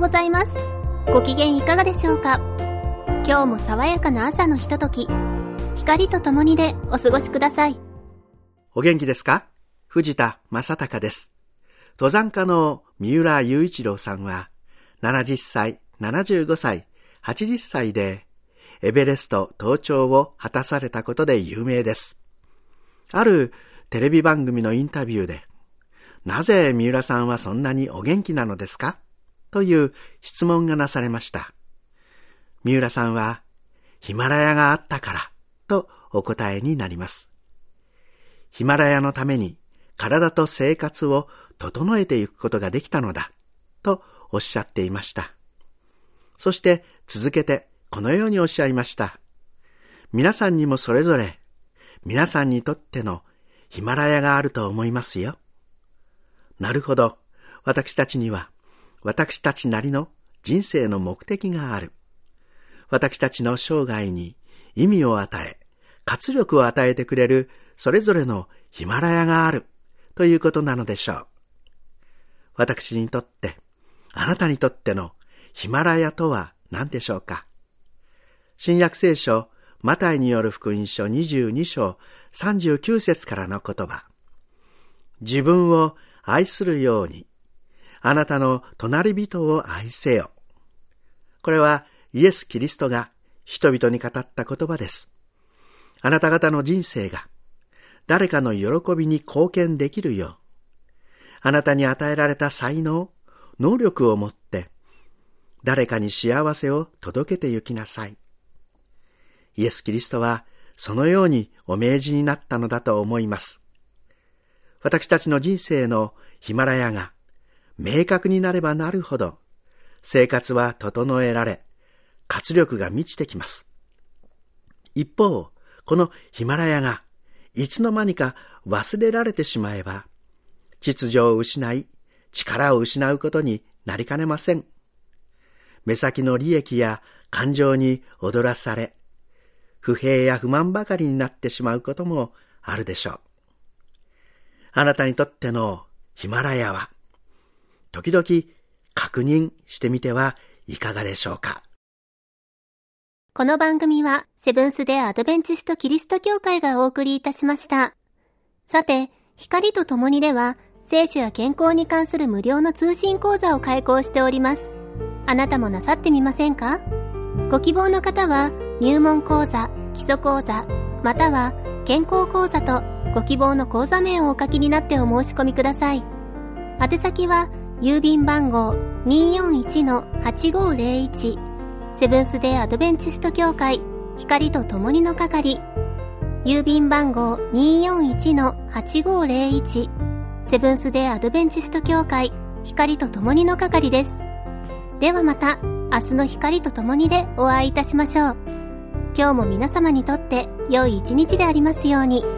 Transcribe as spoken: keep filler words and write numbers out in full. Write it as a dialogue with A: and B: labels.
A: ございます。ご機嫌いかがでしょうか。今日も爽やかな朝のひととき、光とともにでお過ごしください。
B: お元気ですか？藤田正孝です。登山家の三浦雄一郎さんはななじゅっさい、ななじゅうごさい、はちじゅっさいでエベレスト登頂を果たされたことで有名です。あるテレビ番組のインタビューで、なぜ三浦さんはそんなにお元気なのですか？という質問がなされました。三浦さんは、ヒマラヤがあったからとお答えになります。ヒマラヤのために体と生活を整えていくことができたのだとおっしゃっていました。そして続けてこのようにおっしゃいました。皆さんにもそれぞれ皆さんにとってのヒマラヤがあると思いますよ。なるほど、私たちには私たちなりの人生の目的がある。私たちの生涯に意味を与え、活力を与えてくれるそれぞれのヒマラヤがあるということなのでしょう。私にとって、あなたにとってのヒマラヤとは何でしょうか。新約聖書マタイによる福音書にじゅうにしょうさんじゅうきゅうせつからの言葉。自分を愛するように、あなたの隣人を愛せよ。これはイエス・キリストが人々に語った言葉です。あなた方の人生が誰かの喜びに貢献できるよう、あなたに与えられた才能、能力を持って誰かに幸せを届けて行きなさい。イエス・キリストはそのようにお命じになったのだと思います。私たちの人生のヒマラヤが明確になればなるほど、生活は整えられ、活力が満ちてきます。一方、このヒマラヤがいつの間にか忘れられてしまえば、秩序を失い、力を失うことになりかねません。目先の利益や感情に踊らされ、不平や不満ばかりになってしまうこともあるでしょう。あなたにとってのヒマラヤは、時々確認してみてはいかがでしょうか。
A: この番組はセブンス・デ・アドベンチスト・キリスト教会がお送りいたしました。さて、光とともにでは聖書や健康に関する無料の通信講座を開講しております。あなたもなさってみませんか？ご希望の方は入門講座、基礎講座、または健康講座とご希望の講座名をお書きになってお申し込みください。宛先は郵便番号 にーよんいちのはちごーぜろいち セブンス・デ・アドベンチスト教会光とともにの係、郵便番号 にーよんいちのはちごーぜろいち セブンス・デ・アドベンチスト教会光とともにの係です。ではまた明日の光とともにでお会いいたしましょう。今日も皆様にとって良い一日でありますように。